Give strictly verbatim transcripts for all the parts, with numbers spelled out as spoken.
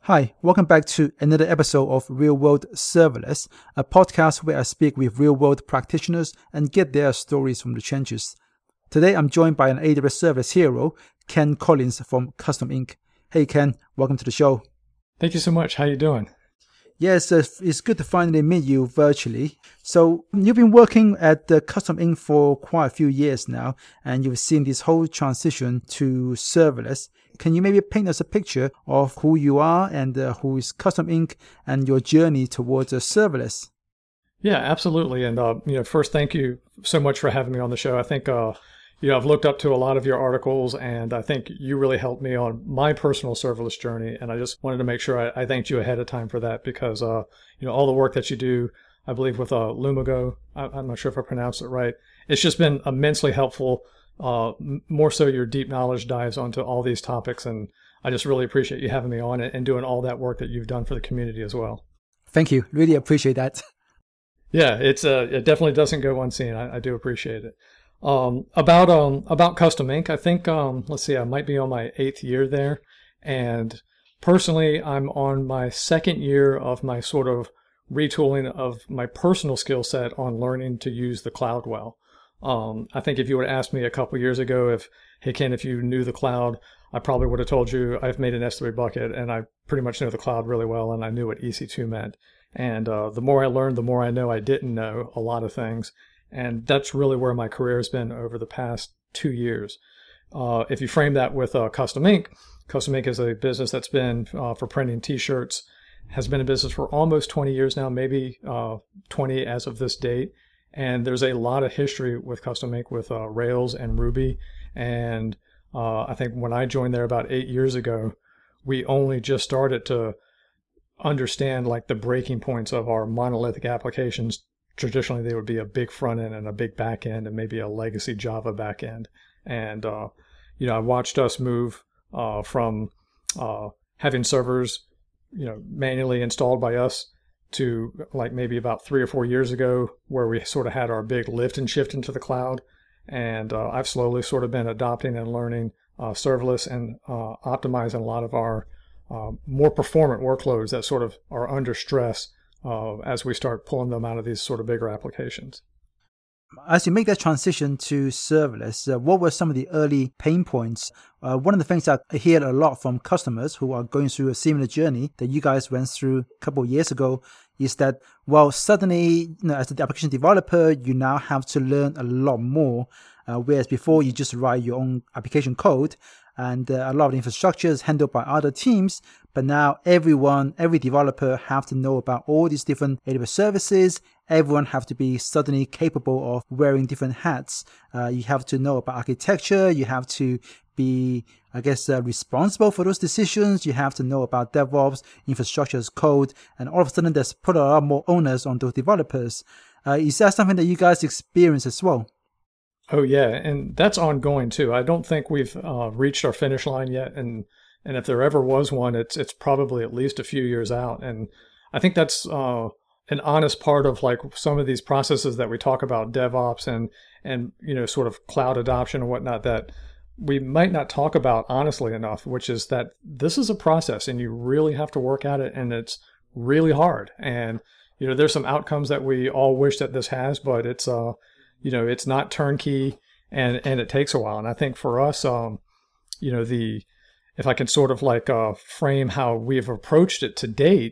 Hi, welcome back to another episode of Real World Serverless, a podcast where I speak with real world practitioners and get their stories from the trenches. Today, I'm joined by an A W S Serverless hero, Ken Collins from Custom Ink. Hey, Ken, welcome to the show. Thank you so much. How you doing? Yes, uh, it's good to finally meet you virtually. So you've been working at the Custom Ink for quite a few years now, and you've seen this whole transition to serverless. Can you maybe paint us a picture of who you are and uh, who is Custom Ink and your journey towards uh, serverless? Yeah, absolutely. And uh, you know, first, thank you so much for having me on the show. I think uh, you know I've looked up to a lot of your articles, and I think you really helped me on my personal serverless journey. And I just wanted to make sure I, I thanked you ahead of time for that because uh, you know all the work that you do, I believe with uh, Lumigo, I, I'm not sure if I pronounced it right. It's just been immensely helpful. Uh, more so your deep knowledge dives onto all these topics, and I just really appreciate you having me on and, and doing all that work that you've done for the community as well. Thank you. Really appreciate that. Yeah, it's uh, it definitely doesn't go unseen. I, I do appreciate it. Um, about um about Custom Ink, I think um let's see, I might be on my eighth year there, and personally, I'm on my second year of my sort of retooling of my personal skill set on learning to use the cloud well. Um, I think if you would have asked me a couple years ago if, hey, Ken, if you knew the cloud, I probably would have told you I've made an S three bucket and I pretty much know the cloud really well and I knew what E C two meant. And uh, the more I learned, the more I know I didn't know a lot of things. And that's really where my career has been over the past two years. Uh, if you frame that with uh, Custom Ink, Custom Ink is a business that's been uh, for printing T-shirts, has been in business for almost twenty years now, maybe uh, twenty as of this date. And there's a lot of history with Custom Ink with uh, Rails and Ruby. And uh, I think when I joined there about eight years ago, we only just started to understand like the breaking points of our monolithic applications. Traditionally, they would be a big front end and a big back end and maybe a legacy Java back end. And, uh, you know, I watched us move uh, from uh, having servers, you know, manually installed by us to like maybe about three or four years ago where we sort of had our big lift and shift into the cloud. And uh, I've slowly sort of been adopting and learning uh, serverless and uh, optimizing a lot of our uh, more performant workloads that sort of are under stress uh, as we start pulling them out of these sort of bigger applications. As you make that transition to serverless, uh, what were some of the early pain points? Uh, one of the things that I hear a lot from customers who are going through a similar journey that you guys went through a couple of years ago is that, well, suddenly, you know, as the application developer, you now have to learn a lot more, uh, whereas before you just write your own application code and uh, a lot of the infrastructure is handled by other teams. But now everyone, every developer have to know about all these different A W S services. Everyone have to be suddenly capable of wearing different hats. Uh, you have to know about architecture. You have to be, I guess, uh, responsible for those decisions. You have to know about DevOps, infrastructure as code. And all of a sudden, there's put a lot more onus on those developers. Uh, is that something that you guys experience as well? Oh, yeah. And that's ongoing, too. I don't think we've uh, reached our finish line yet. And and if there ever was one, it's it's probably at least a few years out. And I think that's uh, an honest part of like some of these processes that we talk about, DevOps and, and you know, sort of cloud adoption and whatnot, that we might not talk about honestly enough, which is that this is a process and you really have to work at it and it's really hard. And, you know, there's some outcomes that we all wish that this has, but it's, uh, you know, it's not turnkey and, and it takes a while. And I think for us, um, you know, the, if I can sort of like uh, frame how we've approached it to date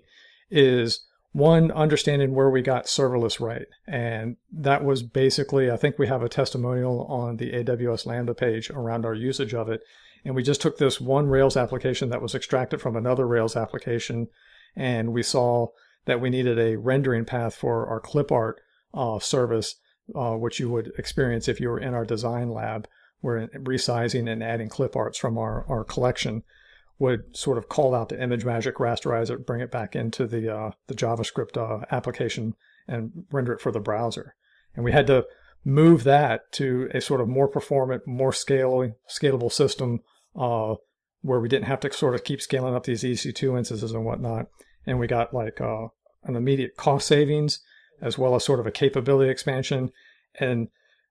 is one, understanding where we got serverless right. And that was basically, I think we have a testimonial on the A W S Lambda page around our usage of it. And we just took this one Rails application that was extracted from another Rails application. And we saw that we needed a rendering path for our clip art uh, service, uh, which you would experience if you were in our design lab, where resizing and adding clip arts from our, our collection would sort of call out the ImageMagick rasterizer, bring it back into the uh, the JavaScript uh, application and render it for the browser. And we had to move that to a sort of more performant, more scalable, scalable system uh, where we didn't have to sort of keep scaling up these E C two instances and whatnot. And we got like uh, an immediate cost savings as well as sort of a capability expansion. And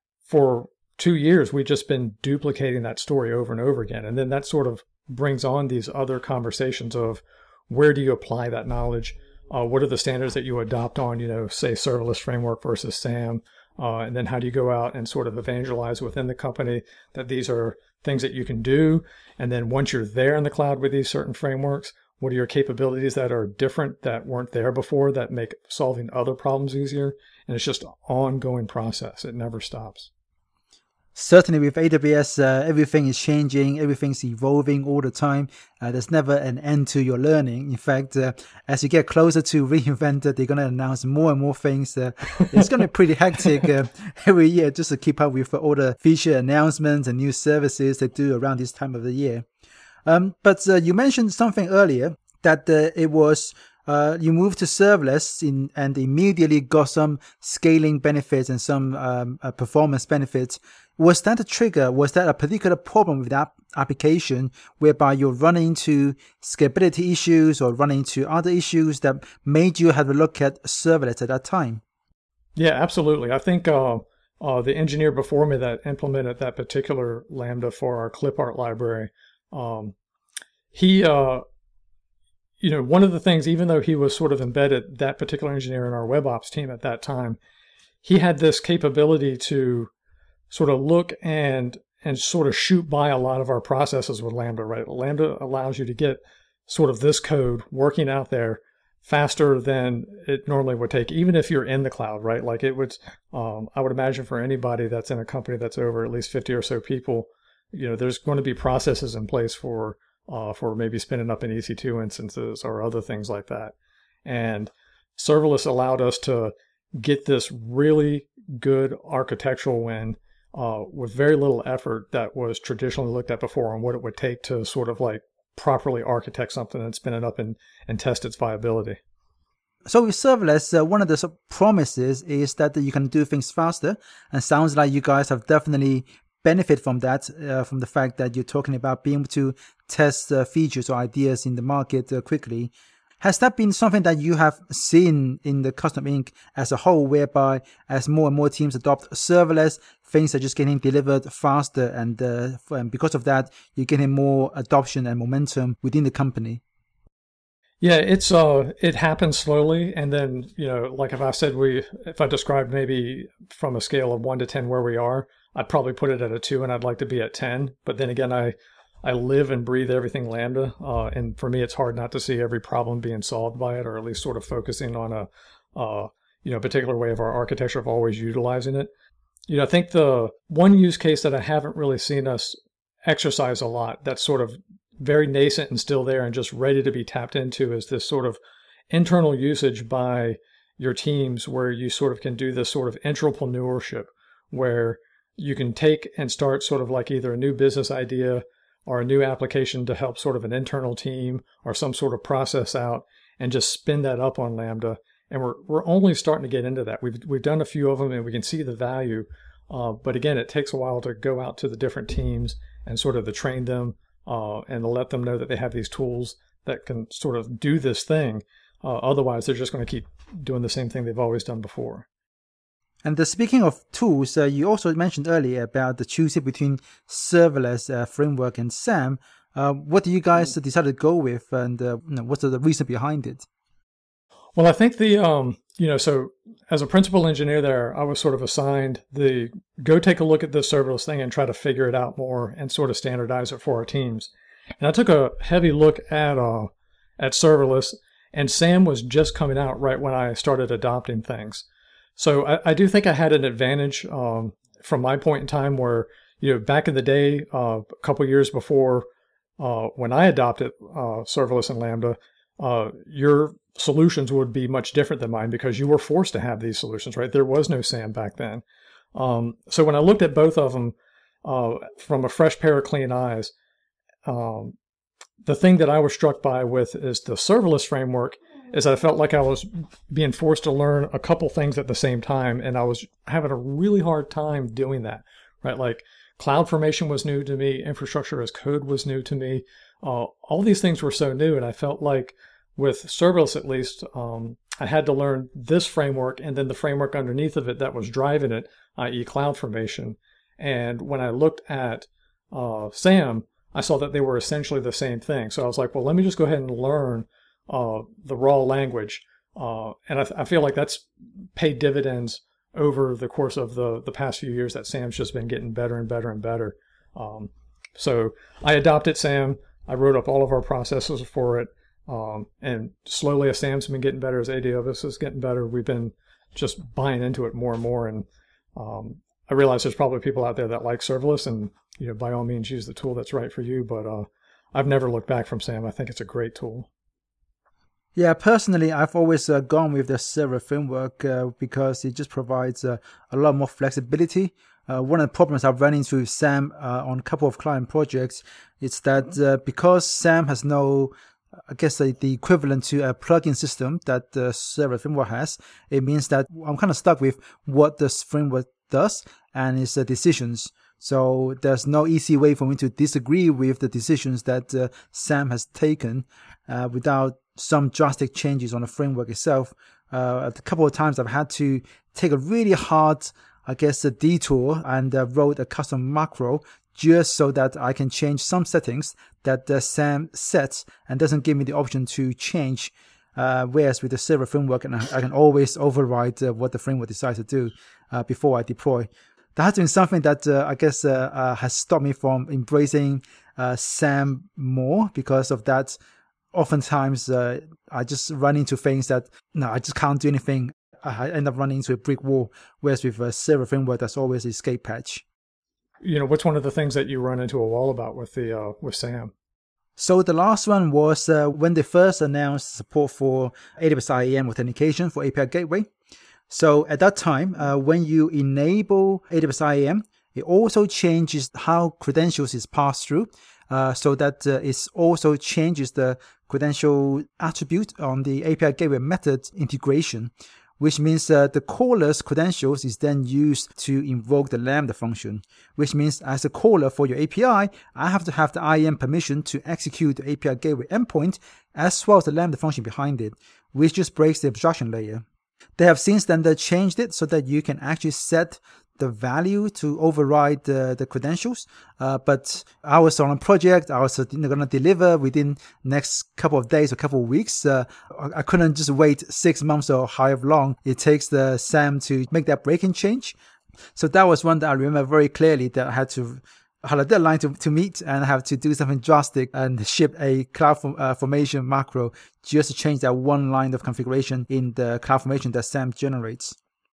for two years, we've just been duplicating that story over and over again. And then that sort of brings on these other conversations of where do you apply that knowledge? Uh, what are the standards that you adopt on, you know, say serverless framework versus SAM? Uh, and then how do you go out and sort of evangelize within the company that these are things that you can do? And then once you're there in the cloud with these certain frameworks, what are your capabilities that are different that weren't there before that make solving other problems easier? And it's just an ongoing process. It never stops. Certainly with A W S, uh, everything is changing, everything's evolving all the time. Uh, there's never an end to your learning. In fact, uh, as you get closer to reInvent, they're going to announce more and more things. Uh, it's going to be pretty hectic uh, every year just to keep up with all the feature announcements and new services they do around this time of the year. Um, but uh, you mentioned something earlier that uh, it was Uh, you moved to serverless in, and immediately got some scaling benefits and some um, uh, performance benefits. Was that a trigger? Was that a particular problem with that application whereby you're running into scalability issues or running into other issues that made you have a look at serverless at that time? Yeah, absolutely. I think uh, uh, the engineer before me that implemented that particular Lambda for our ClipArt library, um, he... Uh, You know, one of the things, even though he was sort of embedded, that particular engineer in our web ops team at that time, he had this capability to sort of look and and sort of shoot by a lot of our processes with Lambda, right? Lambda allows you to get sort of this code working out there faster than it normally would take, even if you're in the cloud, right? Like it would, um, I would imagine for anybody that's in a company that's over at least fifty or so people, you know, there's going to be processes in place for Uh, for maybe spinning up in E C two instances or other things like that. And serverless allowed us to get this really good architectural win uh, with very little effort that was traditionally looked at before on what it would take to sort of like properly architect something and spin it up and, and test its viability. So with serverless, uh, one of the promises is that you can do things faster, and sounds like you guys have definitely benefit from that, uh, from the fact that you're talking about being able to test uh, features or ideas in the market uh, quickly. Has that been something that you have seen in the Custom Ink as a whole, whereby as more and more teams adopt serverless, things are just getting delivered faster, and, uh, and because of that, you're getting more adoption and momentum within the company? Yeah, it's uh, it happens slowly, and then you know, like if I said we, if I described maybe from a scale of one to ten where we are, I'd probably put it at a two, and I'd like to be at ten. But then again, I I live and breathe everything Lambda, uh, and for me, it's hard not to see every problem being solved by it, or at least sort of focusing on a uh, you know particular way of our architecture of always utilizing it. You know, I think the one use case that I haven't really seen us exercise a lot, that's sort of very nascent and still there and just ready to be tapped into, is this sort of internal usage by your teams where you sort of can do this sort of entrepreneurship where you can take and start sort of like either a new business idea or a new application to help sort of an internal team or some sort of process out and just spin that up on Lambda. And we're we're only starting to get into that. We've we've done a few of them and we can see the value. Uh, but again, it takes a while to go out to the different teams and sort of to train them uh, and to let them know that they have these tools that can sort of do this thing. Uh, otherwise, they're just going to keep doing the same thing they've always done before. And uh, speaking of tools, uh, you also mentioned earlier about the choosing between serverless uh, framework and SAM. Uh, what do you guys decide to go with, and uh, you know, what's the reason behind it? Well, I think the, um, you know, so as a principal engineer there, I was sort of assigned the go take a look at this serverless thing and try to figure it out more and sort of standardize it for our teams. And I took a heavy look at uh, at serverless, and SAM was just coming out right when I started adopting things. So I, I do think I had an advantage um, from my point in time where, you know, back in the day, uh, a couple years before uh, when I adopted uh, serverless and Lambda, uh, your solutions would be much different than mine because you were forced to have these solutions, right? There was no SAM back then. Um, so when I looked at both of them uh, from a fresh pair of clean eyes, um, the thing that I was struck by with is the serverless framework is I felt like I was being forced to learn a couple things at the same time, and I was having a really hard time doing that, right? Like CloudFormation was new to me, infrastructure as code was new to me. Uh, all these things were so new, and I felt like with serverless at least, um, I had to learn this framework and then the framework underneath of it that was driving it, that is. CloudFormation. And when I looked at uh, SAM, I saw that they were essentially the same thing. So I was like, well, let me just go ahead and learn uh, the raw language. Uh, and I, I feel like that's paid dividends over the course of the, the past few years that Sam's just been getting better and better and better. Um, so I adopted Sam. I wrote up all of our processes for it. Um, and slowly as Sam's been getting better, as A D O S is getting better, we've been just buying into it more and more. And um, I realize there's probably people out there that like serverless, and you know, by all means use the tool that's right for you. But uh, I've never looked back from Sam. I think it's a great tool. Yeah, personally, I've always uh, gone with the server framework uh, because it just provides uh, a lot more flexibility. Uh, one of the problems I've run into with Sam uh, on a couple of client projects is that uh, because Sam has no, I guess, uh, the equivalent to a plugin system that the server framework has, it means that I'm kind of stuck with what this framework does and its uh, decisions. So there's no easy way for me to disagree with the decisions that uh, Sam has taken uh, without some drastic changes on the framework itself. Uh, a couple of times I've had to take a really hard, I guess, a detour and uh, wrote a custom macro just so that I can change some settings that uh, Sam sets and doesn't give me the option to change. Uh, whereas with the server framework, and I, I can always override uh, what the framework decides to do uh, before I deploy. That has been something that uh, I guess uh, uh, has stopped me from embracing uh, Sam more because of that. Oftentimes, uh, I just run into things that, no, I just can't do anything. I end up running into a brick wall, whereas with a server framework, there's always an escape patch. You know, what's one of the things that you run into a wall about with the uh, with Sam? So the last one was uh, when they first announced support for A W S I A M authentication for A P I Gateway. So at that time, uh, when you enable A W S I A M, it also changes how credentials is passed through. Uh, so that uh, it also changes the credential attribute on the A P I Gateway method integration, which means uh, the caller's credentials is then used to invoke the Lambda function, which means as a caller for your A P I, I have to have the I A M permission to execute the A P I Gateway endpoint as well as the Lambda function behind it, which just breaks the abstraction layer. They have since then they changed it so that you can actually set the value to override the, the credentials. Uh, but I was on a project, I was uh, going to deliver within next couple of days or couple of weeks. Uh, I, I couldn't just wait six months or however long it takes the SAM to make that breaking change. So that was one that I remember very clearly that I had to I had a deadline to, to meet and I have to do something drastic and ship a cloud uh, formation macro just to change that one line of configuration in the cloud formation that SAM generates.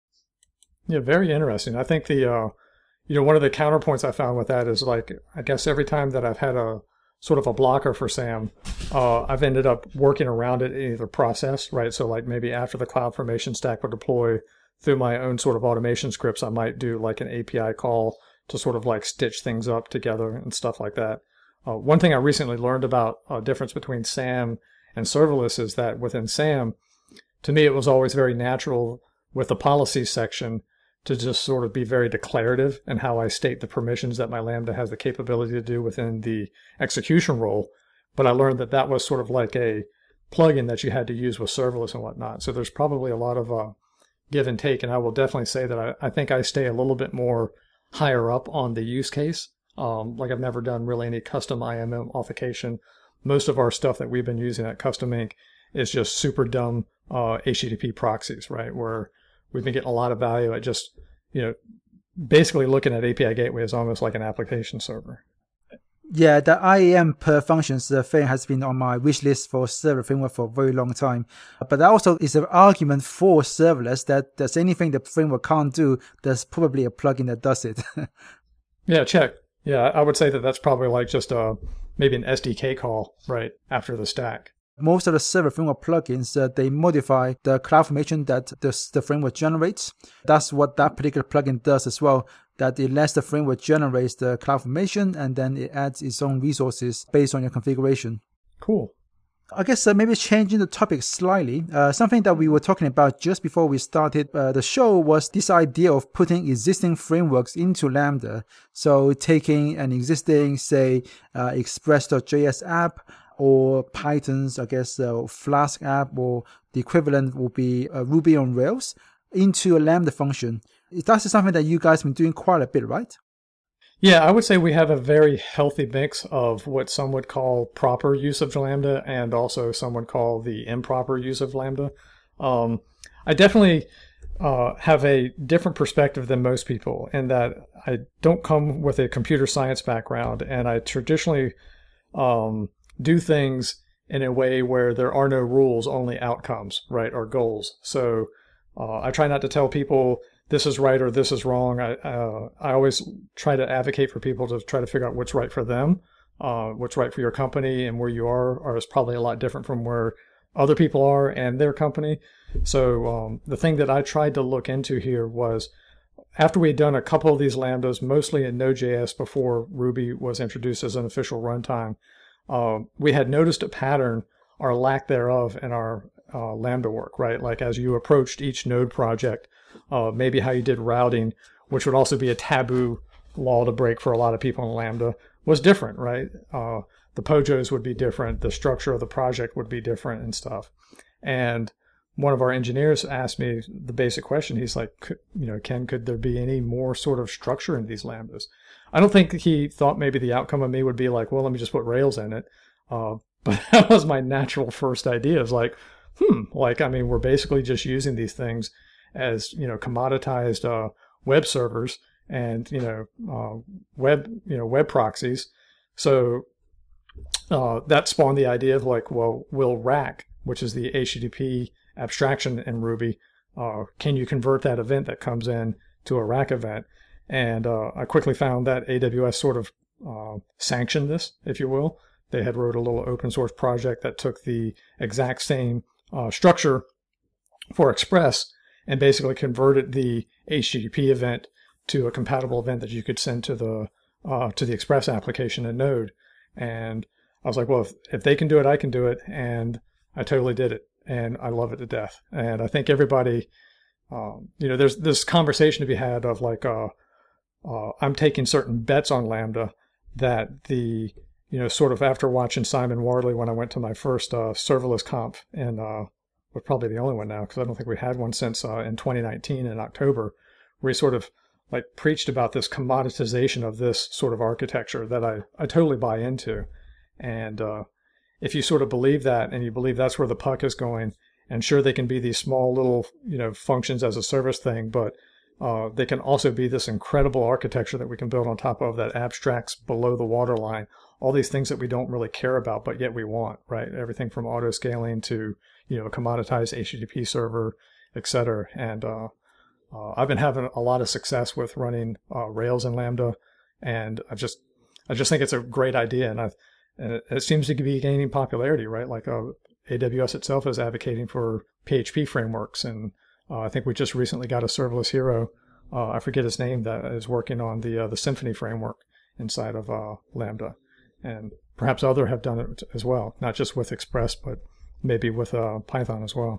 Yeah, very interesting. I think the, uh, you know, one of the counterpoints I found with that is like, I guess every time that I've had a sort of a blocker for SAM, uh, I've ended up working around it in either process, right? So like maybe after the cloud formation stack would deploy through my own sort of automation scripts, I might do like an A P I call to sort of like stitch things up together and stuff like that. Uh, one thing I recently learned about a uh, difference between SAM and serverless is that within SAM, to me, it was always very natural with the policies section to just sort of be very declarative in how I state the permissions that my Lambda has the capability to do within the execution role. But I learned that that was sort of like a plugin that you had to use with serverless and whatnot. So there's probably a lot of uh, give and take. And I will definitely say that I, I think I stay a little bit more higher up on the use case. Um, like I've never done really any custom I A M authentication. Most of our stuff that we've been using at Custom Ink is just super dumb uh, H T T P proxies, right? Where we've been getting a lot of value at just, you know, basically looking at A P I Gateway as almost like an application server. Yeah, the I A M per functions uh, thing has been on my wish list for server framework for a very long time. But that also is an argument for serverless that there's anything the framework can't do, there's probably a plugin that does it. Yeah, check. Yeah, I would say that that's probably like just a, maybe an S D K call, right, after the stack. Most of the server framework plugins, uh, they modify the cloud formation that the, the framework generates. That's what that particular plugin does as well, that it lets the framework generate the cloud formation and then it adds its own resources based on your configuration. Cool. I guess uh, maybe changing the topic slightly, uh, something that we were talking about just before we started uh, the show was this idea of putting existing frameworks into Lambda. So taking an existing, say, uh, express dot J S app, or Python's, I guess, uh, Flask app, or the equivalent will be uh, Ruby on Rails, into a Lambda function. That's something that you guys have been doing quite a bit, right? Yeah, I would say we have a very healthy mix of what some would call proper use of Lambda and also some would call the improper use of Lambda. Um, I definitely uh, have a different perspective than most people in that I don't come with a computer science background, and I traditionally um, do things in a way where there are no rules, only outcomes, right, or goals. So uh, I try not to tell people this is right or this is wrong. I uh, I always try to advocate for people to try to figure out what's right for them, uh, what's right for your company, and where you are, are is probably a lot different from where other people are and their company. So um, the thing that I tried to look into here was after we had done a couple of these Lambdas, mostly in Node.js before Ruby was introduced as an official runtime, uh, we had noticed a pattern or lack thereof in our uh, Lambda work, right? Like as you approached each node project, uh, maybe how you did routing, which would also be a taboo law to break for a lot of people in Lambda, was different, right? Uh, the P O J Os would be different. The structure of the project would be different and stuff. And one of our engineers asked me the basic question. He's like, you know, Ken, could there be any more sort of structure in these Lambdas? I don't think he thought maybe the outcome of me would be like, well, let me just put Rails in it. Uh, but that was my natural first idea. Is like, hmm, like, I mean, we're basically just using these things as, you know, commoditized uh, web servers and, you know, uh, web, you know, web proxies. So uh, that spawned the idea of like, well, will rack, which is the H T T P abstraction in Ruby, uh, can you convert that event that comes in to a rack event? And uh, I quickly found that A W S sort of uh, sanctioned this, if you will. They had wrote a little open source project that took the exact same uh, structure for Express and basically converted the H T T P event to a compatible event that you could send to the uh, to the Express application in Node. And I was like, well, if, if they can do it, I can do it. And I totally did it. And I love it to death. And I think everybody, um, you know, there's this conversation to be had of like, uh, uh, I'm taking certain bets on Lambda that the, you know, sort of after watching Simon Wardley when I went to my first uh, serverless conf, and uh, we're probably the only one now because I don't think we had one since uh, in twenty nineteen in October, where he sort of like preached about this commoditization of this sort of architecture that I, I totally buy into. And uh, if you sort of believe that and you believe that's where the puck is going, and sure, they can be these small little, you know, functions as a service thing, but uh, they can also be this incredible architecture that we can build on top of that abstracts below the waterline, all these things that we don't really care about, but yet we want, right? Everything from auto scaling to, you know, a commoditized H T T P server, et cetera. And uh, uh, I've been having a lot of success with running uh, Rails and Lambda, and I just, I just think it's a great idea, and I, and it, it seems to be gaining popularity, right? Like uh, A W S itself is advocating for P H P frameworks, and uh, I think we just recently got a serverless hero. Uh, I forget his name, that is working on the uh, the Symfony framework inside of uh, Lambda, and perhaps other have done it as well, not just with Express, but maybe with uh, Python as well.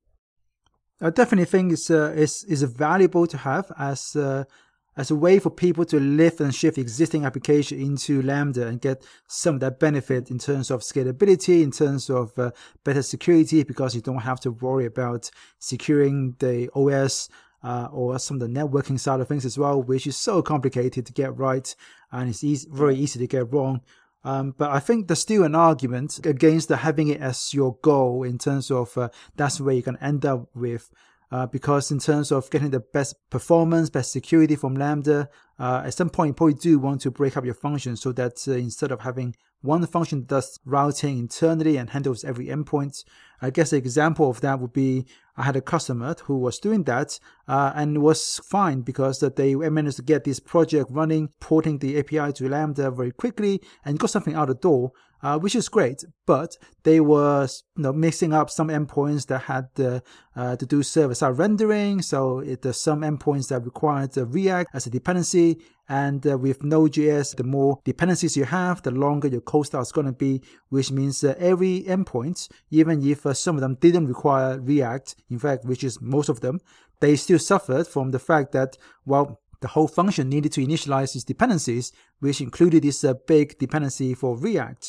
I definitely think it's uh, it's, it's valuable to have as uh, as a way for people to lift and shift existing application into Lambda and get some of that benefit in terms of scalability, in terms of uh, better security, because you don't have to worry about securing the O S uh, or some of the networking side of things as well, which is so complicated to get right and it's easy, very easy to get wrong. Um, but I think there's still an argument against the having it as your goal in terms of uh, that's where you can end up with. Uh, because in terms of getting the best performance, best security from Lambda, uh, at some point you probably do want to break up your function so that uh, instead of having one function that does routing internally and handles every endpoint, I guess an example of that would be I had a customer who was doing that uh, and was fine because that they managed to get this project running, porting the A P I to Lambda very quickly and got something out the door. Uh, which is great, but they were, you know, mixing up some endpoints that had uh, uh, to do server-side rendering. So it, there's some endpoints that required uh, React as a dependency, and uh, with Node.js, the more dependencies you have, the longer your code style is going to be, which means uh, every endpoint, even if uh, some of them didn't require React, in fact, which is most of them, they still suffered from the fact that, well, the whole function needed to initialize its dependencies, which included this uh, big dependency for React.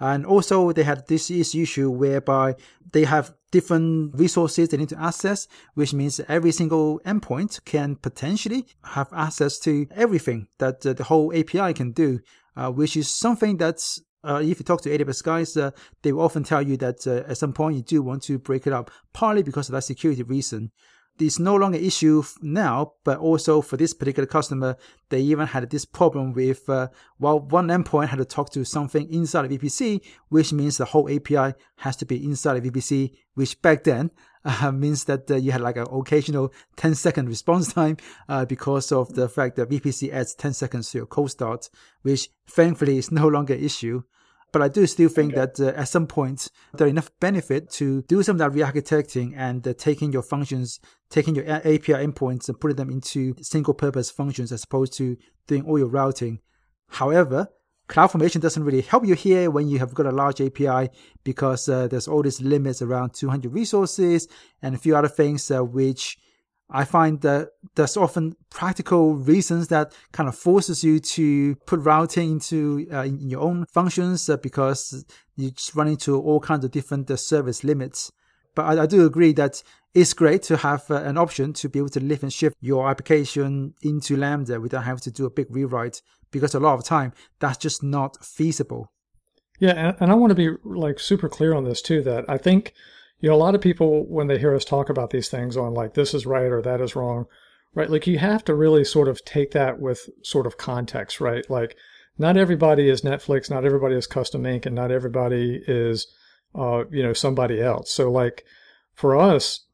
And also they had this issue whereby they have different resources they need to access, which means every single endpoint can potentially have access to everything that uh, the whole A P I can do, uh, which is something that's, uh, if you talk to A W S guys, uh, they will often tell you that uh, at some point you do want to break it up, partly because of that security reason. It's no longer an issue now, but also for this particular customer, they even had this problem with, uh, well, one endpoint had to talk to something inside of V P C, which means the whole A P I has to be inside of V P C, which back then uh, means that uh, you had like an occasional ten second response time uh, because of the fact that V P C adds ten seconds to your cold start, which thankfully is no longer an issue. But I do still think okay. that uh, at some point, there are enough benefit to do some of that re-architecting and uh, taking your functions, taking your A P I endpoints and putting them into single-purpose functions as opposed to doing all your routing. However, CloudFormation doesn't really help you here when you have got a large A P I because uh, there's all these limits around two hundred resources and a few other things uh, which I find that there's often practical reasons that kind of forces you to put routing into uh, in your own functions uh, because you just run into all kinds of different uh, service limits. But I, I do agree that it's great to have uh, an option to be able to lift and shift your application into Lambda without having to do a big rewrite, because a lot of time that's just not feasible. Yeah, and, and I want to be like super clear on this too, that I think, you know, a lot of people, when they hear us talk about these things on like, this is right or that is wrong, right? Like you have to really sort of take that with sort of context, right? Like not everybody is Netflix, not everybody is Custom Ink, and not everybody is, uh, you know, somebody else. So like for us,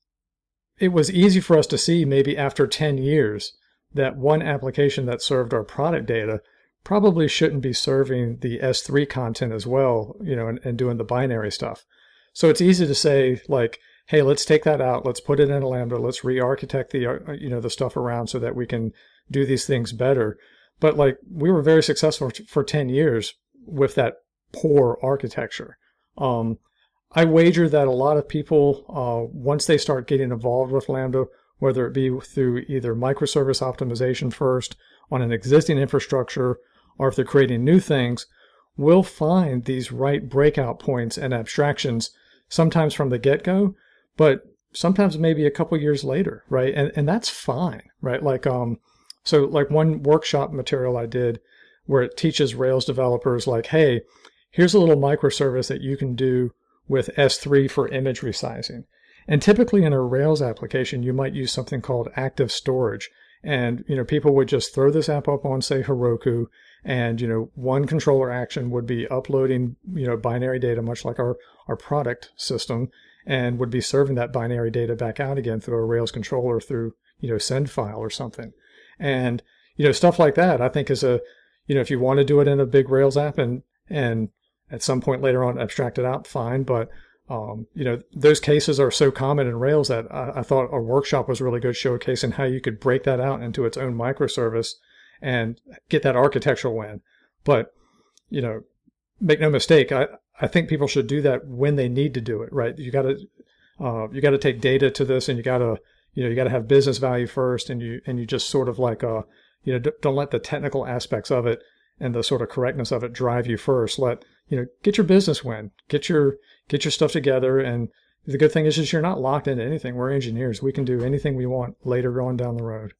it was easy for us to see maybe after ten years that one application that served our product data probably shouldn't be serving the S three content as well, you know, and, and doing the binary stuff. So it's easy to say like, hey, let's take that out. Let's put it in a Lambda. Let's re-architect the, uh, you know, the stuff around so that we can do these things better. But like we were very successful for ten years with that poor architecture. Um, I wager that a lot of people, uh, once they start getting involved with Lambda, whether it be through either microservice optimization first on an existing infrastructure, or if they're creating new things, will find these right breakout points and abstractions sometimes from the get-go, but sometimes maybe a couple years later, right? And and that's fine, right? Like um, so like one workshop material I did where it teaches Rails developers like, hey, here's a little microservice that you can do with S three for image resizing. And typically in a Rails application, you might use something called active storage. And, you know, people would just throw this app up on, say, Heroku, and, you know, one controller action would be uploading, you know, binary data, much like our, our product system, and would be serving that binary data back out again through a Rails controller through, you know, send file or something. And, you know, stuff like that, I think is a, you know, if you want to do it in a big Rails app and, and at some point later on abstract it out, fine. But, um, you know, those cases are so common in Rails that I, I thought a workshop was really good showcasing how you could break that out into its own microservice and get that architectural win. But, you know, make no mistake, I, I think people should do that when they need to do it, right? You got to, uh, you got to take data to this, and you got to, you know, you got to have business value first, and you, and you just sort of like, uh, you know, don't let the technical aspects of it and the sort of correctness of it drive you first. Let, you know, get your business win, get your, get your stuff together. And the good thing is, is you're not locked into anything. We're engineers. We can do anything we want later on down the road.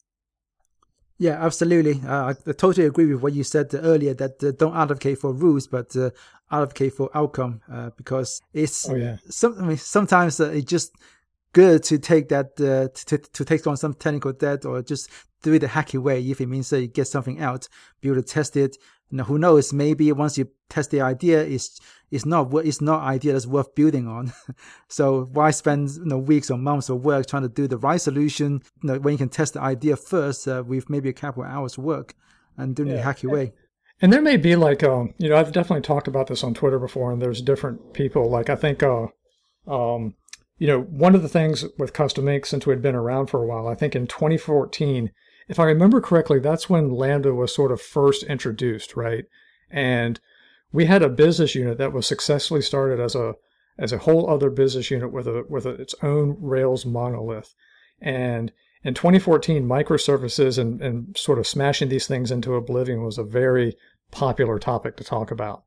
Yeah, absolutely. Uh, I totally agree with what you said earlier, that uh, don't advocate for rules, but uh, advocate for outcome, uh, because it's oh, yeah. some, I mean, sometimes uh, it's just good to take that, uh, to, to take on some technical debt, or just do it the hacky way if it means that you get something out, be able to test it. Now, who knows, maybe once you test the idea, it's, it's not it's not idea that's worth building on. So why spend, you know, weeks or months of work trying to do the right solution, you know, when you can test the idea first uh, with maybe a couple of hours work and doing yeah. it the hacky way. And there may be like, um, you know, I've definitely talked about this on Twitter before, and there's different people. Like I think, uh, um, you know, one of the things with Custom Ink, since we'd been around for a while, I think in twenty fourteen, if I remember correctly, that's when Lambda was sort of first introduced, right? And we had a business unit that was successfully started as a as a whole other business unit with a with a, its own Rails monolith. And in twenty fourteen, microservices and, and sort of smashing these things into oblivion was a very popular topic to talk about.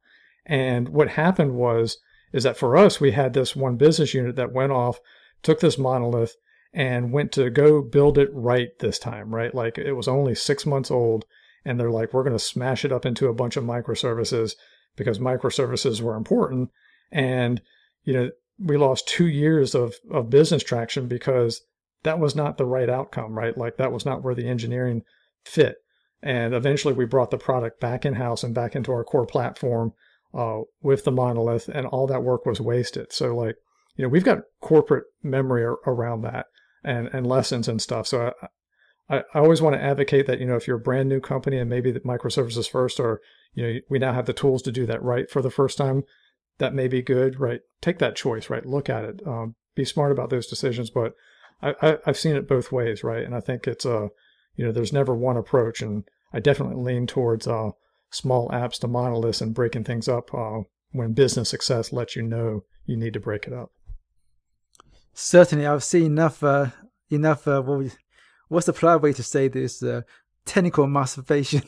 And what happened was, is that for us, we had this one business unit that went off, took this monolith, and went to go build it right this time, right? Like it was only six months old, and they're like, we're going to smash it up into a bunch of microservices because microservices were important. And, you know, we lost two years of, of business traction because that was not the right outcome, right? Like that was not where the engineering fit. And eventually we brought the product back in-house and back into our core platform uh, with the monolith, and all that work was wasted. So like, you know, we've got corporate memory ar- around that and, and lessons and stuff. So I, I, I always want to advocate that, you know, if you're a brand new company and maybe the microservices first, or, you know, we now have the tools to do that right for the first time, that may be good, right? Take that choice, right? Look at it. Um, be smart about those decisions. But I, I, I've seen it both ways, right? And I think it's, uh, you know, there's never one approach. And I definitely lean towards uh, small apps to monoliths and breaking things up uh, when business success lets you know you need to break it up. Certainly, I've seen enough, uh, enough, uh, what we, what's the polite way to say this? Uh, technical masturbation.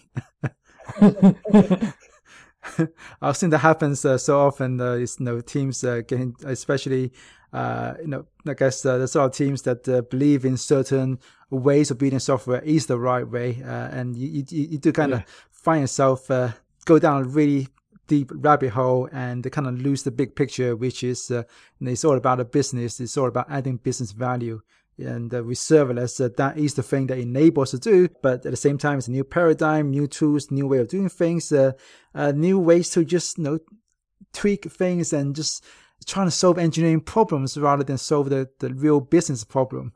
I've seen that happens uh, so often. Uh, it's, you know, teams uh, getting, especially, uh, you know, I guess uh, there's a lot of teams that uh, believe in certain ways of building software is the right way, uh, and you, you you do kind of yeah. find yourself uh, go down a really deep rabbit hole and kind of lose the big picture, which is uh, you know, it's all about a business. It's all about adding business value. And uh, with serverless, uh, that is the thing that enables us to do. But at the same time, it's a new paradigm, new tools, new way of doing things, uh, uh, new ways to just, you know, tweak things and just trying to solve engineering problems rather than solve the, the real business problem.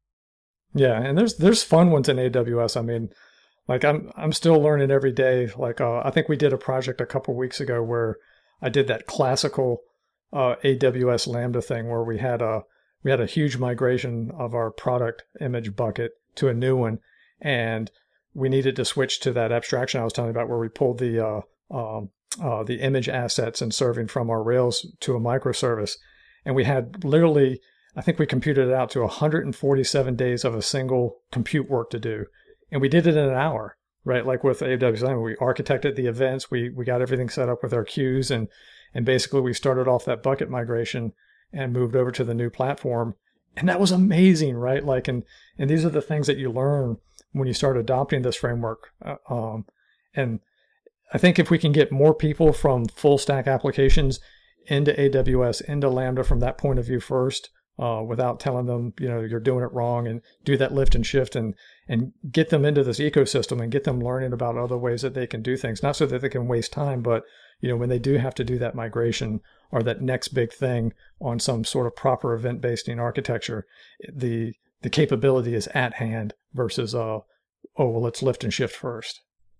Yeah, and there's there's fun ones in A W S. I mean, like I'm I'm still learning every day. Like uh, I think we did a project a couple weeks ago where I did that classical uh, A W S Lambda thing where we had a we had a huge migration of our product image bucket to a new one, and we needed to switch to that abstraction I was telling you about, where we pulled the uh, um, uh, the image assets and serving from our Rails to a microservice, and we had literally, I think we computed it out to one hundred forty-seven days of a single compute work to do, and we did it in an hour, right? Like with A W S, we architected the events, we we got everything set up with our queues, and and basically we started off that bucket migration and moved over to the new platform. And that was amazing, right? Like, and, and these are the things that you learn when you start adopting this framework. Uh, um, and I think if we can get more people from full stack applications into A W S, into Lambda from that point of view first, uh, without telling them, you know, you're doing it wrong, and do that lift and shift and, and get them into this ecosystem and get them learning about other ways that they can do things, not so that they can waste time, but, you know, when they do have to do that migration or that next big thing on some sort of proper event-based architecture, the the capability is at hand versus, uh, oh, well, let's lift and shift first.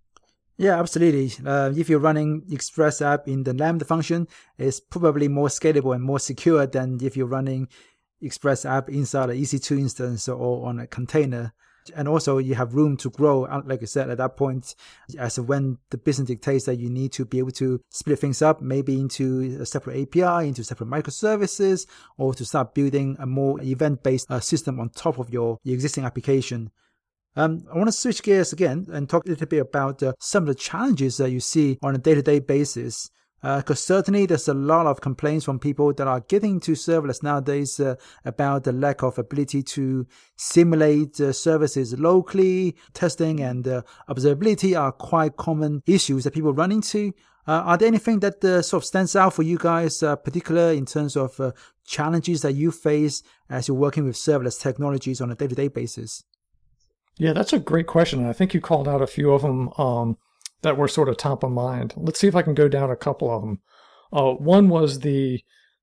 Yeah, absolutely. Uh, if you're running Express app in the Lambda function, it's probably more scalable and more secure than if you're running Express app inside an E C two instance or on a container. And also you have room to grow, like I said, at that point, as when the business dictates that you need to be able to split things up, maybe into a separate A P I, into separate microservices, or to start building a more event-based uh, system on top of your, your existing application. Um, I want to switch gears again and talk a little bit about uh, some of the challenges that you see on a day-to-day basis. Because uh, certainly there's a lot of complaints from people that are getting to serverless nowadays uh, about the lack of ability to simulate uh, services locally. Testing and uh, observability are quite common issues that people run into. Uh, are there anything that uh, sort of stands out for you guys, uh, particular in terms of uh, challenges that you face as you're working with serverless technologies on a day-to-day basis? Yeah, that's a great question. And I think you called out a few of them um, that were sort of top of mind. Let's see if I can go down a couple of them. Uh, one was the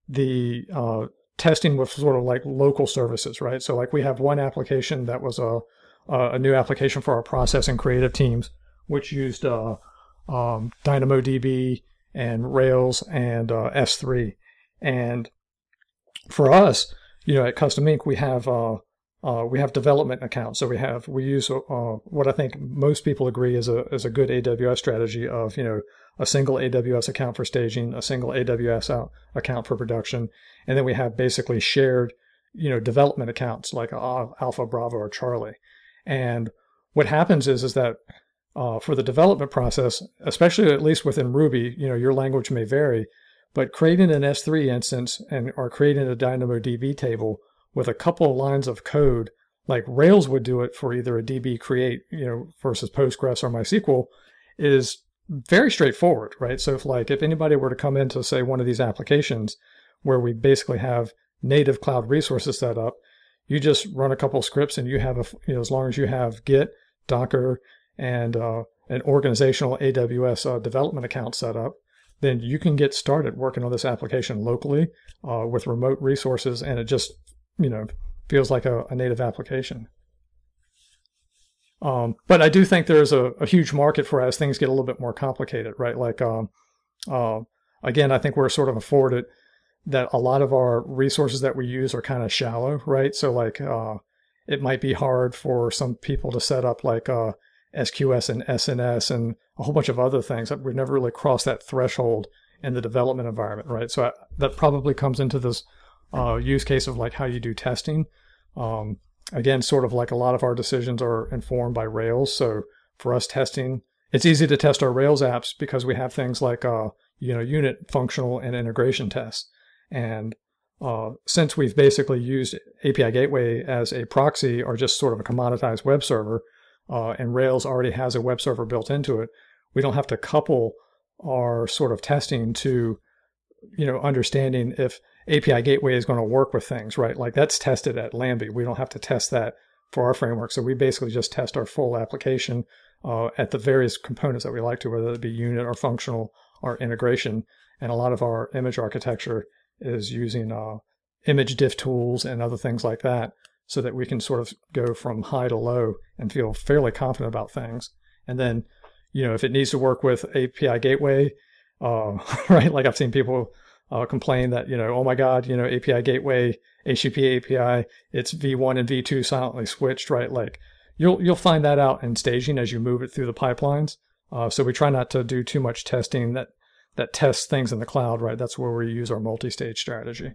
the uh, testing with sort of like local services, right? So like we have one application that was a a new application for our process and creative teams, which used uh, um, DynamoDB and Rails and uh, S three. And for us, you know, at Custom Ink, we have uh, Uh, we have development accounts. So we have, we use uh, what I think most people agree is a is a good A W S strategy of, you know, a single A W S account for staging, a single A W S out, account for production. And then we have basically shared, you know, development accounts like uh, Alpha, Bravo, or Charlie. And what happens is, is that uh, for the development process, especially at least within Ruby, you know, your language may vary, but creating an S three instance and or creating a DynamoDB table with a couple of lines of code, like Rails would do it for either a D B create, you know, versus Postgres or MySQL, is very straightforward, right? So if like if anybody were to come into, say, one of these applications where we basically have native cloud resources set up, you just run a couple of scripts and you have a, you know, as long as you have Git, Docker, and uh, an organizational A W S uh, development account set up, then you can get started working on this application locally uh, with remote resources, and it just, you know, feels like a, a native application. Um, but I do think there's a, a huge market for as things get a little bit more complicated, right? Like, um, uh, again, I think we're sort of afforded that a lot of our resources that we use are kind of shallow, right? So like, uh, it might be hard for some people to set up like uh, S Q S and S N S and a whole bunch of other things that we've never really crossed that threshold in the development environment, right? So I, that probably comes into this uh, use case of like how you do testing. Um, again, sort of like a lot of our decisions are informed by Rails. So for us testing, it's easy to test our Rails apps because we have things like, uh, you know, unit functional and integration tests. And uh, since we've basically used A P I Gateway as a proxy or just sort of a commoditized web server, uh, and Rails already has a web server built into it, we don't have to couple our sort of testing to, you know, understanding if A P I Gateway is going to work with things, right? Like that's tested at Lambda. We don't have to test that for our framework. So we basically just test our full application uh, at the various components that we like to, whether it be unit or functional or integration. And a lot of our image architecture is using uh, image diff tools and other things like that so that we can sort of go from high to low and feel fairly confident about things. And then, you know, if it needs to work with A P I Gateway, uh, right? Like I've seen people uh, complain that, you know, oh my God, you know, A P I Gateway, H T T P A P I, it's V one and V two silently switched, right? Like you'll you'll find that out in staging as you move it through the pipelines. Uh, so we try not to do too much testing that that tests things in the cloud, right? That's where we use our multi-stage strategy.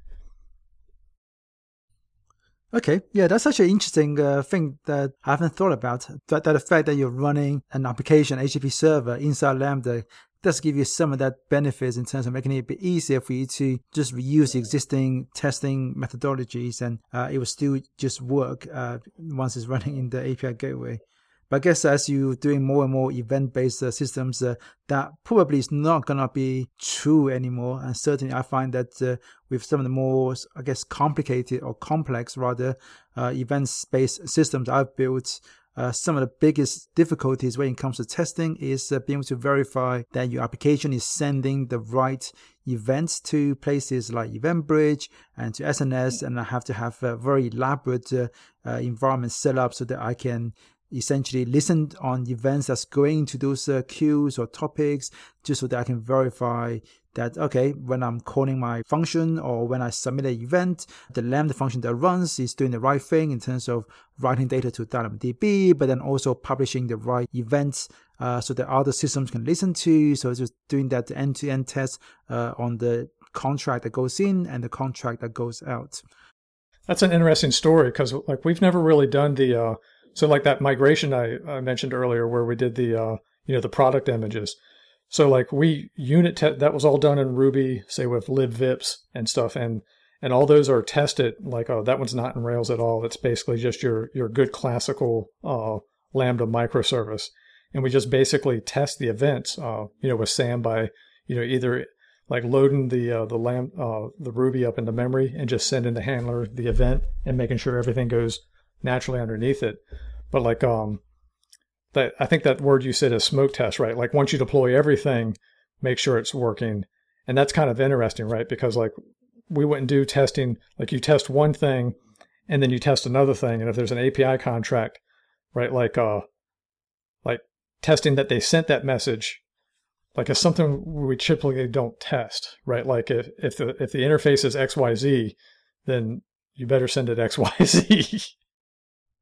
Okay, yeah, that's such an interesting uh, thing that I haven't thought about. That, that the fact that you're running an application, H T T P server inside Lambda does give you some of that benefits in terms of making it a bit easier for you to just reuse the existing testing methodologies, and uh, it will still just work uh, once it's running in the A P I Gateway. But I guess as you're doing more and more event-based uh, systems, uh, that probably is not going to be true anymore. And certainly I find that uh, with some of the more, I guess, complicated or complex, rather, uh, events-based systems I've built, uh, some of the biggest difficulties when it comes to testing is uh, being able to verify that your application is sending the right events to places like EventBridge and to S N S. And I have to have a very elaborate uh, uh, environment set up so that I can essentially listen on events that's going to those uh, queues or topics, just so that I can verify that, okay, when I'm calling my function or when I submit an event, the Lambda function that runs is doing the right thing in terms of writing data to DynamoDB, but then also publishing the right events uh, so that other systems can listen to. So it's just doing that end-to-end test uh, on the contract that goes in and the contract that goes out. That's an interesting story because like we've never really done the uh So like that migration I, I mentioned earlier where we did the, uh, you know, the product images. So like we unit, te- that was all done in Ruby, say with libvips and stuff. And, and all those are tested like, oh, that one's not in Rails at all. It's basically just your, your good classical uh, Lambda microservice. And we just basically test the events, uh, you know, with SAM by, you know, either like loading the, uh, the Lam, uh, the Ruby up into memory and just sending the handler the event and making sure everything goes naturally underneath it. But like um that I think that word you said is smoke test, right? Like once you deploy everything, make sure it's working. And that's kind of interesting, right? Because like we wouldn't do testing, like you test one thing and then you test another thing. And if there's an A P I contract, right, like uh like testing that they sent that message, like it's something we typically don't test, right? Like if if the if the interface is X Y Z, then you better send it X Y Z.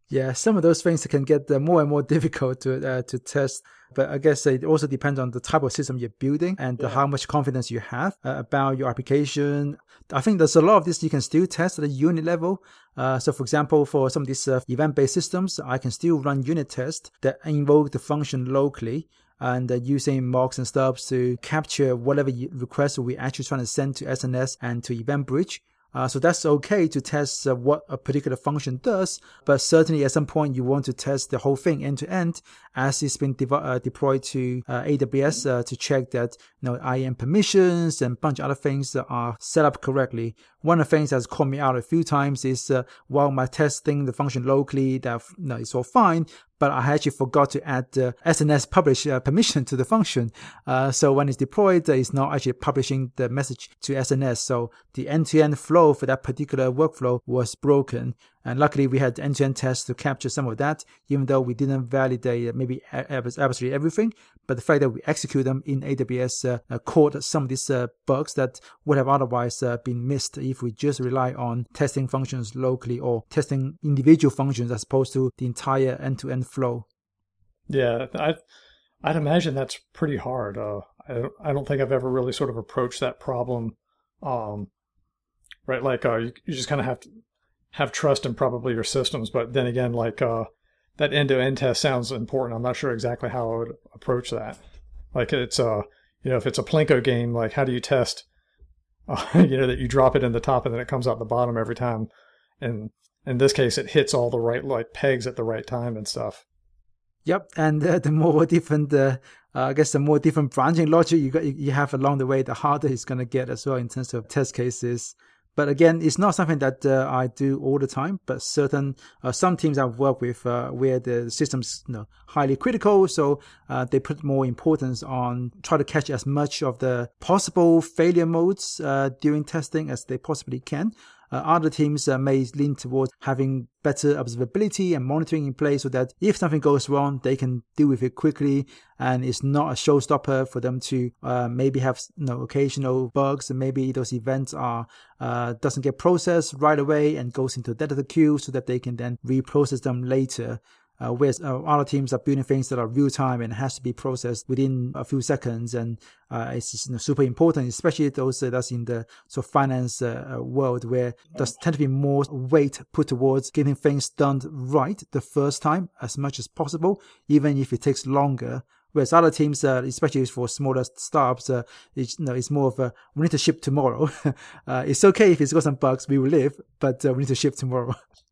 Yeah, some of those things can get uh, more and more difficult to uh, to test. But I guess it also depends on the type of system you're building and yeah. how much confidence you have uh, about your application. I think there's a lot of this you can still test at a unit level. Uh, so for example, for some of these uh, event-based systems, I can still run unit tests that invoke the function locally and uh, using mocks and stubs to capture whatever request we're actually trying to send to S N S and to EventBridge. Uh, so that's okay to test uh, what a particular function does, but certainly at some point you want to test the whole thing end to end as it's been de- uh, deployed to uh, A W S uh, to check that you know I A M permissions and a bunch of other things that are set up correctly. One of the things that's caught me out a few times is uh, while my testing the function locally, that you know, it's all fine, but I actually forgot to add the uh, S N S publish uh, permission to the function. Uh, so when it's deployed, uh, it's not actually publishing the message to S N S. So the end-to-end flow for that particular workflow was broken. And luckily, we had end-to-end tests to capture some of that, even though we didn't validate maybe absolutely everything. But the fact that we execute them in A W S uh, uh, caught some of these uh, bugs that would have otherwise uh, been missed if we just rely on testing functions locally or testing individual functions as opposed to the entire end-to-end flow. Yeah, I, I'd imagine that's pretty hard. Uh, I, I don't think I've ever really sort of approached that problem, um, right? Like uh, you, you just kind of have to have trust in probably your systems. But then again, like uh, that end-to-end test sounds important. I'm not sure exactly how I would approach that. Like it's, uh, you know, if it's a Plinko game, like how do you test, uh, you know, that you drop it in the top and then it comes out the bottom every time. And in this case, it hits all the right like pegs at the right time and stuff. Yep, and uh, the more different, uh, uh, I guess, the more different branching logic you got, you have along the way, the harder it's going to get as well in terms of test cases. But again, it's not something that uh, I do all the time, but certain, uh, some teams I've worked with uh, where the system's you know, highly critical, so uh, they put more importance on try to catch as much of the possible failure modes uh, during testing as they possibly can. Uh, other teams uh, may lean towards having better observability and monitoring in place so that if something goes wrong, they can deal with it quickly and it's not a showstopper for them to uh, maybe have you know, occasional bugs and maybe those events are uh, doesn't get processed right away and goes into the data queue so that they can then reprocess them later. Uh, whereas uh, other teams are building things that are real time and has to be processed within a few seconds, and uh, it's just, you know, super important, especially those uh, that's in the sort of finance uh, world where there's tend to be more weight put towards getting things done right the first time as much as possible, even if it takes longer. Whereas other teams, uh, especially for smaller startups, uh, it's, you know, it's more of a we need to ship tomorrow. uh, it's okay if it's got some bugs, we will live, but uh, we need to ship tomorrow.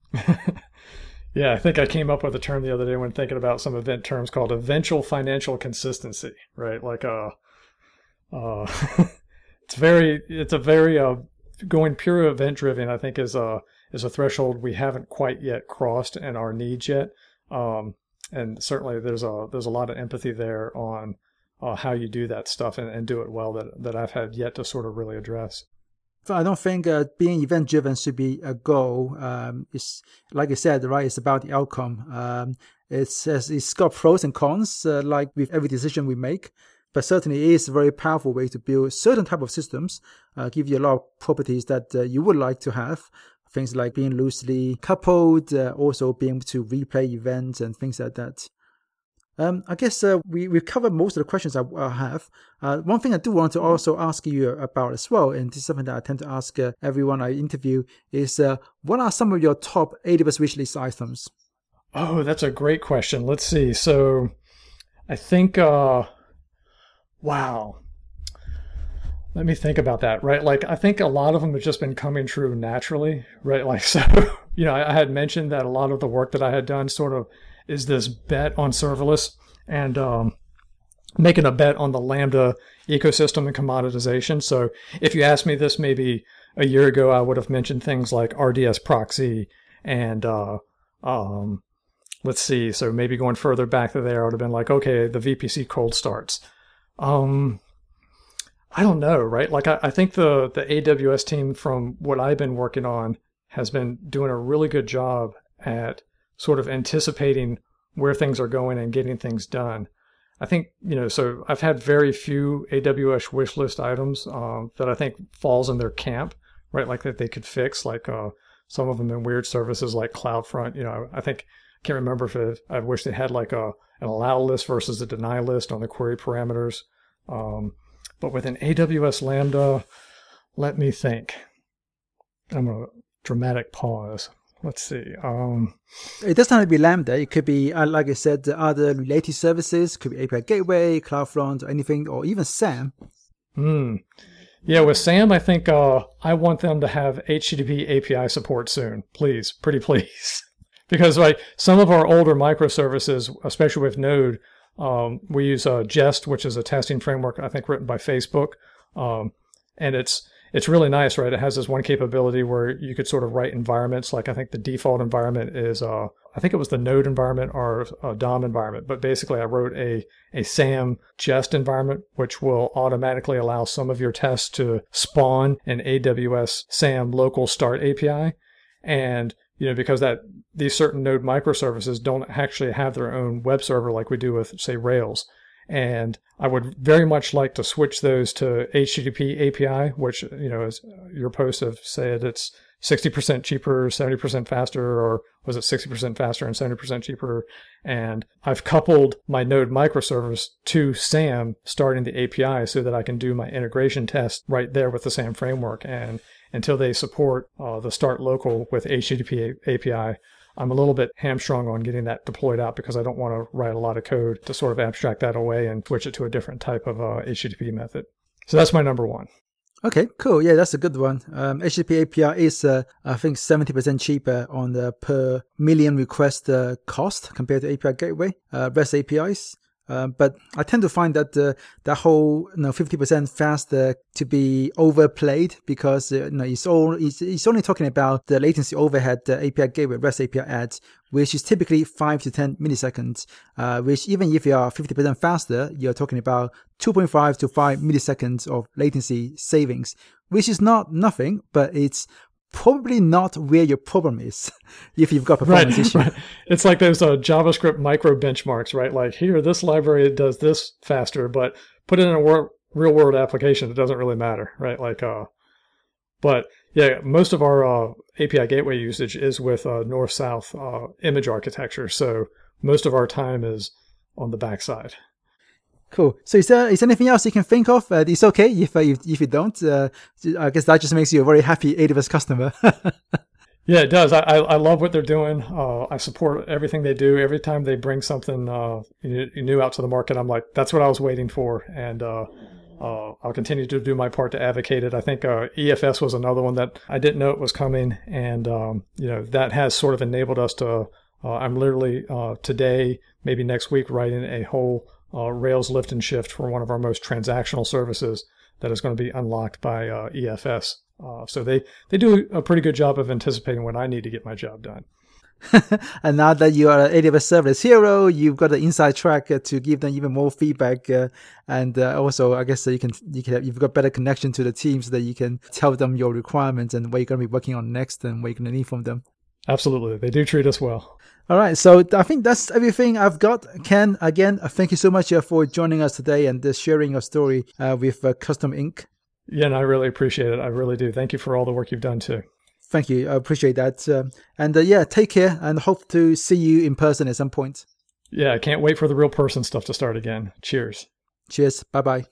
Yeah, I think I came up with a term the other day when thinking about some event terms called eventual financial consistency, right? Like, uh, uh, it's very, it's a very, uh, going pure event driven, I think is a, is a threshold we haven't quite yet crossed in our needs yet. Um, and certainly there's a, there's a lot of empathy there on, uh, how you do that stuff and, and do it well that, that I've had yet to sort of really address. I don't think uh, being event-driven should be a goal. Um, it's like I said, right? It's about the outcome. Um, it's it's got pros and cons, uh, like with every decision we make. But certainly, it is a very powerful way to build certain type of systems. Uh, give you a lot of properties that uh, you would like to have. Things like being loosely coupled, uh, also being able to replay events and things like that. Um, I guess uh, we, we've covered most of the questions I, I have. Uh, one thing I do want to also ask you about as well, and this is something that I tend to ask uh, everyone I interview, is uh, what are some of your top A W S wishlist items? Oh, that's a great question. Let's see. So I think, uh, wow. Let me think about that, right? Like, I think a lot of them have just been coming true naturally, right? Like, so, you know, I, I had mentioned that a lot of the work that I had done sort of is this bet on serverless and um, making a bet on the Lambda ecosystem and commoditization. So if you asked me this maybe a year ago, I would have mentioned things like R D S proxy and uh, um, let's see. So maybe going further back to there, I would have been like, okay, the V P C cold starts. Um, I don't know, right? Like I, I think the, the A W S team from what I've been working on has been doing a really good job at sort of anticipating where things are going and getting things done. I think, you know, so I've had very few A W S wish list items um, that I think falls in their camp, right? Like that they could fix, like uh, some of them in weird services like CloudFront. You know, I think, I can't remember if it, I wish they had like a an allow list versus a deny list on the query parameters. Um, but with an A W S Lambda, let me think. I'm going to dramatic pause. Let's see. Um, it doesn't have to be Lambda. It could be, uh, like I said, the other related services. Could be A P I Gateway, CloudFront, or anything, or even SAM. Hmm. Yeah, with SAM, I think uh, I want them to have H T T P A P I support soon. Please, pretty please. Because like some of our older microservices, especially with Node, um, we use uh, Jest, which is a testing framework, I think, written by Facebook. Um, and it's It's really nice, right? It has this one capability where you could sort of write environments. Like I think the default environment is, uh, I think it was the Node environment or a D O M environment. But basically, I wrote a, a SAM Jest environment, which will automatically allow some of your tests to spawn an A W S SAM local start A P I. And, you know, because that these certain Node microservices don't actually have their own web server like we do with, say, Rails. And I would very much like to switch those to H T T P A P I, which, you know, as your posts have said, it's sixty percent cheaper, seventy percent faster, or was it sixty percent faster and seventy percent cheaper? And I've coupled my Node microservice to SAM starting the A P I so that I can do my integration test right there with the SAM framework. And until they support uh, the start local with H T T P A P I, I'm a little bit hamstrung on getting that deployed out because I don't want to write a lot of code to sort of abstract that away and switch it to a different type of uh, H T T P method. So that's my number one. Okay, cool. Yeah, that's a good one. Um, H T T P A P I is, uh, I think, seventy percent cheaper on the per million request uh, cost compared to A P I Gateway, uh, REST A P Is. Uh, but I tend to find that uh, that whole you know fifty percent faster to be overplayed because uh, you know it's all it's, it's only talking about the latency overhead the A P I gateway REST A P I adds, which is typically five to ten milliseconds. Uh, which even if you are fifty percent faster, you're talking about two point five to five milliseconds of latency savings, which is not nothing, but it's probably not where your problem is if you've got performance right, issue. Right. It's like those uh, JavaScript micro benchmarks, right? Like here, this library does this faster, but put it in a wor- real world application, it doesn't really matter, right? Like, uh, but yeah, most of our uh, A P I gateway usage is with uh, north-south uh, image architecture. So most of our time is on the backside. Cool. So is there is there anything else you can think of? Uh, it's okay if, uh, if if you don't. Uh, I guess that just makes you a very happy A W S customer. Yeah, it does. I, I love what they're doing. Uh, I support everything they do. Every time they bring something uh, new out to the market, I'm like, that's what I was waiting for. And uh, uh, I'll continue to do my part to advocate it. I think uh, E F S was another one that I didn't know it was coming. And, um, you know, that has sort of enabled us to, uh, I'm literally uh, today, maybe next week, writing a whole uh, Rails lift and shift for one of our most transactional services that is going to be unlocked by uh, E F S. Uh, so they, they do a pretty good job of anticipating when I need to get my job done. And now that you are an A W S Serverless hero, you've got an inside track uh, to give them even more feedback, uh, and uh, also I guess uh, you can you can have, you've got better connection to the team so that you can tell them your requirements and what you're going to be working on next and what you're going to need from them. Absolutely, they do treat us well. All right, so I think that's everything I've got. Ken, again, uh, thank you so much uh, for joining us today and uh, sharing your story uh, with uh, Custom Incorporated. Yeah, and I really appreciate it. I really do. Thank you for all the work you've done too. Thank you. I appreciate that. Uh, and uh, yeah, take care and hope to see you in person at some point. Yeah, I can't wait for the real person stuff to start again. Cheers. Cheers. Bye-bye.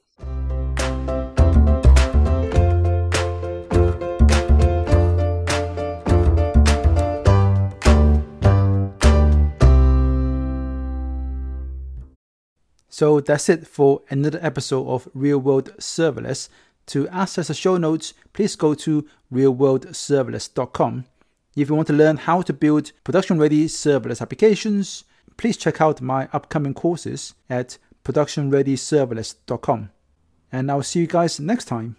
So that's it for another episode of Real World Serverless. To access the show notes, please go to real world serverless dot com. If you want to learn how to build production-ready serverless applications, please check out my upcoming courses at production ready serverless dot com. And I'll see you guys next time.